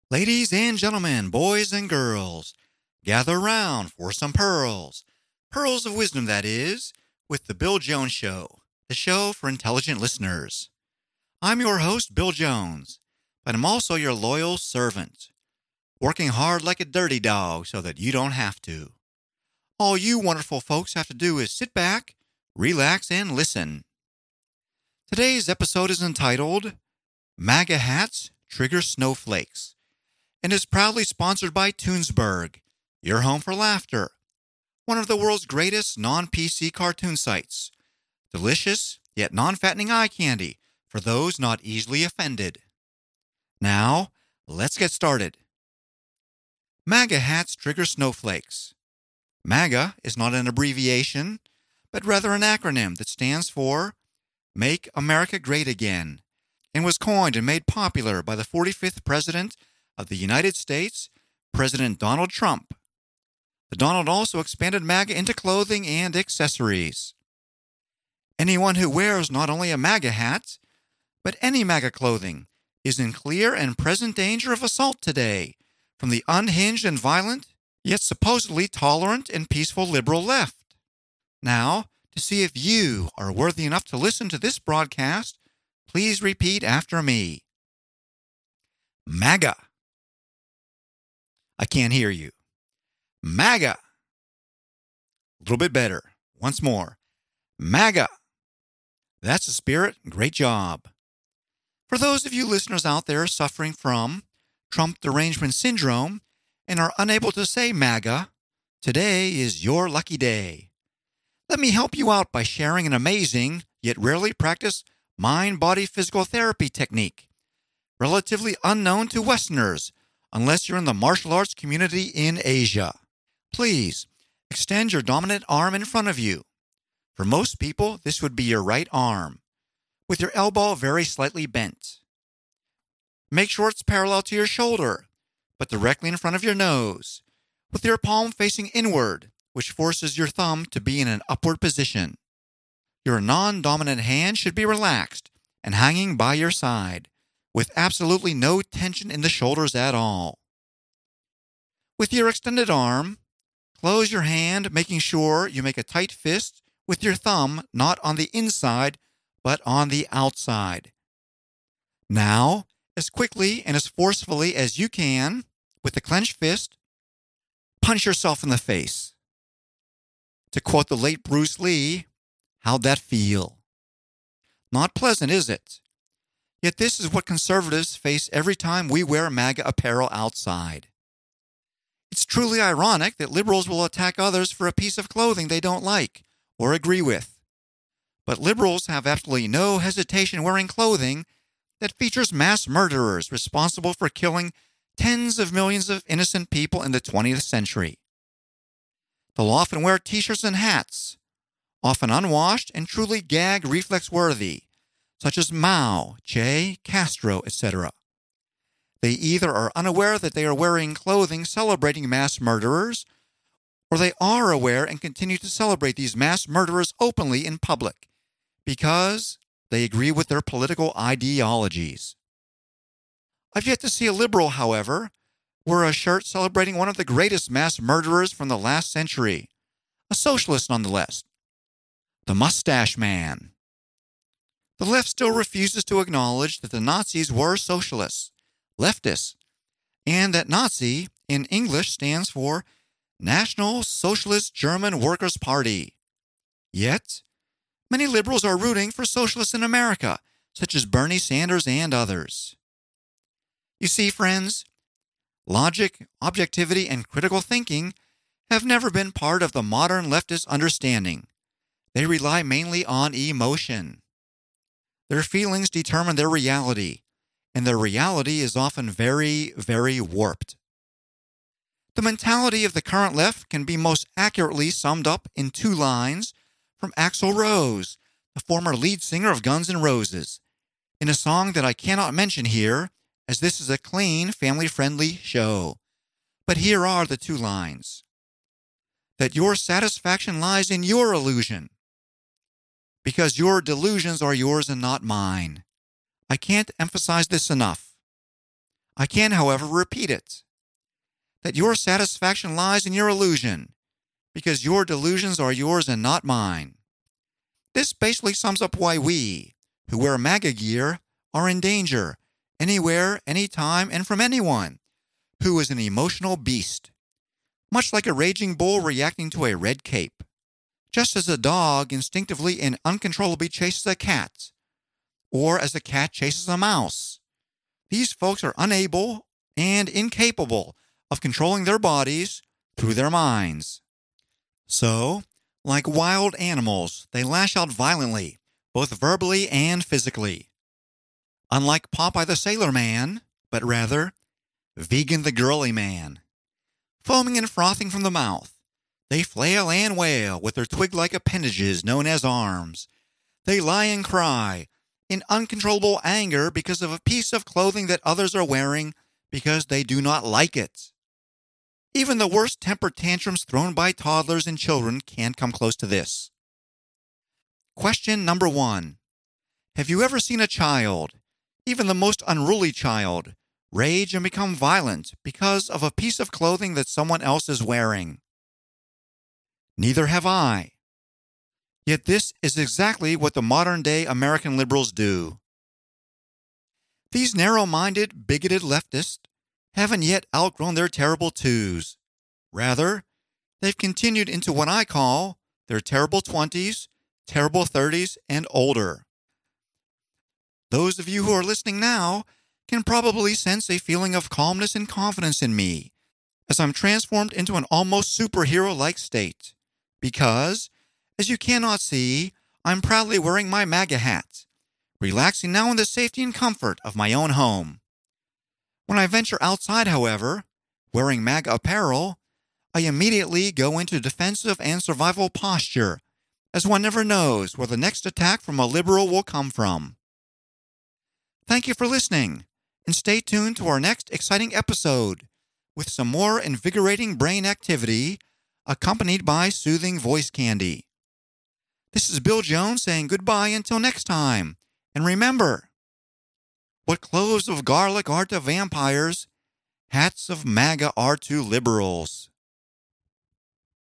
Ladies and gentlemen, boys and girls, gather round for some pearls. Pearls of wisdom, that is, with The Bill Jones Show, the show for intelligent listeners. I'm your host, Bill Jones, but I'm also your loyal servant, working hard like a dirty dog so that you don't have to. All you wonderful folks have to do is sit back, relax, and listen. Today's episode is entitled MAGA Hats Trigger Snowflakes and is proudly sponsored by Toonsburg, your home for laughter, one of the world's greatest non-PC cartoon sites. Delicious, yet non-fattening eye candy for those not easily offended. Now, let's get started. MAGA hats trigger snowflakes. MAGA is not an abbreviation, but rather an acronym that stands for Make America Great Again, and was coined and made popular by the 45th President of the United States, President Donald Trump. The Donald also expanded MAGA into clothing and accessories. Anyone who wears not only a MAGA hat, but any MAGA clothing is in clear and present danger of assault today from the unhinged and violent, yet supposedly tolerant and peaceful liberal left. Now, to see if you are worthy enough to listen to this broadcast, please repeat after me. MAGA. I can't hear you. MAGA. A little bit better. Once more. MAGA. That's the spirit. Great job. For those of you listeners out there suffering from Trump derangement syndrome and are unable to say MAGA, today is your lucky day. Let me help you out by sharing an amazing, yet rarely practiced, mind-body physical therapy technique, relatively unknown to Westerners, unless you're in the martial arts community in Asia. Please, extend your dominant arm in front of you. For most people, this would be your right arm, with your elbow very slightly bent. Make sure it's parallel to your shoulder, but directly in front of your nose, with your palm facing inward, which forces your thumb to be in an upward position. Your non-dominant hand should be relaxed and hanging by your side, with absolutely no tension in the shoulders at all. With your extended arm, close your hand, making sure you make a tight fist with your thumb not on the inside, but on the outside. Now, as quickly and as forcefully as you can, with the clenched fist, punch yourself in the face. To quote the late Bruce Lee, how'd that feel? Not pleasant, is it? Yet this is what conservatives face every time we wear MAGA apparel outside. It's truly ironic that liberals will attack others for a piece of clothing they don't like or agree with. But liberals have absolutely no hesitation wearing clothing that features mass murderers responsible for killing tens of millions of innocent people in the 20th century. They'll often wear t-shirts and hats, often unwashed and truly gag reflex worthy, such as Mao, Che, Castro, etc. They either are unaware that they are wearing clothing celebrating mass murderers, or they are aware and continue to celebrate these mass murderers openly in public because they agree with their political ideologies. I've yet to see a liberal, however, wear a shirt celebrating one of the greatest mass murderers from the last century, a socialist nonetheless, the Mustache Man. The left still refuses to acknowledge that the Nazis were socialists, leftists, and that Nazi in English stands for National Socialist German Workers' Party. Yet, many liberals are rooting for socialists in America, such as Bernie Sanders and others. You see, friends, logic, objectivity, and critical thinking have never been part of the modern leftist understanding. They rely mainly on emotion. Their feelings determine their reality, and their reality is often very, very warped. The mentality of the current left can be most accurately summed up in two lines from Axl Rose, the former lead singer of Guns N' Roses, in a song that I cannot mention here, as this is a clean, family-friendly show. But here are the two lines. That your satisfaction lies in your illusion, because your delusions are yours and not mine. I can't emphasize this enough. I can, however, repeat it, that your satisfaction lies in your illusion, because your delusions are yours and not mine. This basically sums up why we, who wear MAGA gear, are in danger, anywhere, anytime, and from anyone who is an emotional beast, much like a raging bull reacting to a red cape. Just as a dog instinctively and uncontrollably chases a cat, or as a cat chases a mouse. These folks are unable and incapable of controlling their bodies through their minds. So, like wild animals, they lash out violently, both verbally and physically. Unlike Popeye the Sailor Man, but rather Vegan the Girly Man. Foaming and frothing from the mouth, they flail and wail with their twig-like appendages known as arms. They lie and cry in uncontrollable anger because of a piece of clothing that others are wearing because they do not like it. Even the worst temper tantrums thrown by toddlers and children can't come close to this. Question number 1. Have you ever seen a child, even the most unruly child, rage and become violent because of a piece of clothing that someone else is wearing? Neither have I. Yet this is exactly what the modern-day American liberals do. These narrow-minded, bigoted leftists haven't yet outgrown their terrible twos. Rather, they've continued into what I call their terrible 20s, terrible 30s, and older. Those of you who are listening now can probably sense a feeling of calmness and confidence in me as I'm transformed into an almost superhero-like state. Because, as you cannot see, I'm proudly wearing my MAGA hat, relaxing now in the safety and comfort of my own home. When I venture outside, however, wearing MAGA apparel, I immediately go into defensive and survival posture, as one never knows where the next attack from a liberal will come from. Thank you for listening, and stay tuned to our next exciting episode with some more invigorating brain activity accompanied by soothing voice candy. This is Bill Jones saying goodbye until next time, and remember, what cloves of garlic are to vampires, hats of MAGA are to liberals.